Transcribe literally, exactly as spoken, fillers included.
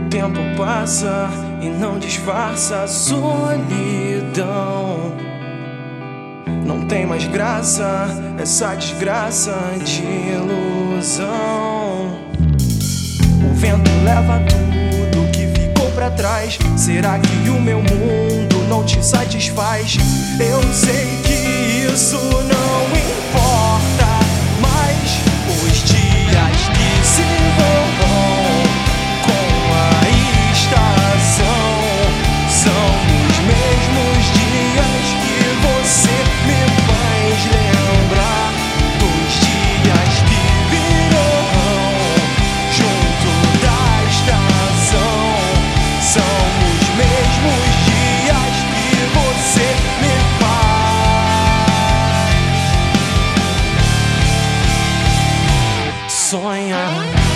tempo passa e não disfarça a solidão. Não tem mais graça essa desgraça de ilusão. O vento leva tudo que ficou pra trás. Será que o meu mundo não te satisfaz? Eu sei que isso não importa, mas os dias que se vão com a estação são os mesmos dias que você me faz lembrar dos dias que virão junto da estação. São os mesmos dias que você me faz sonhar.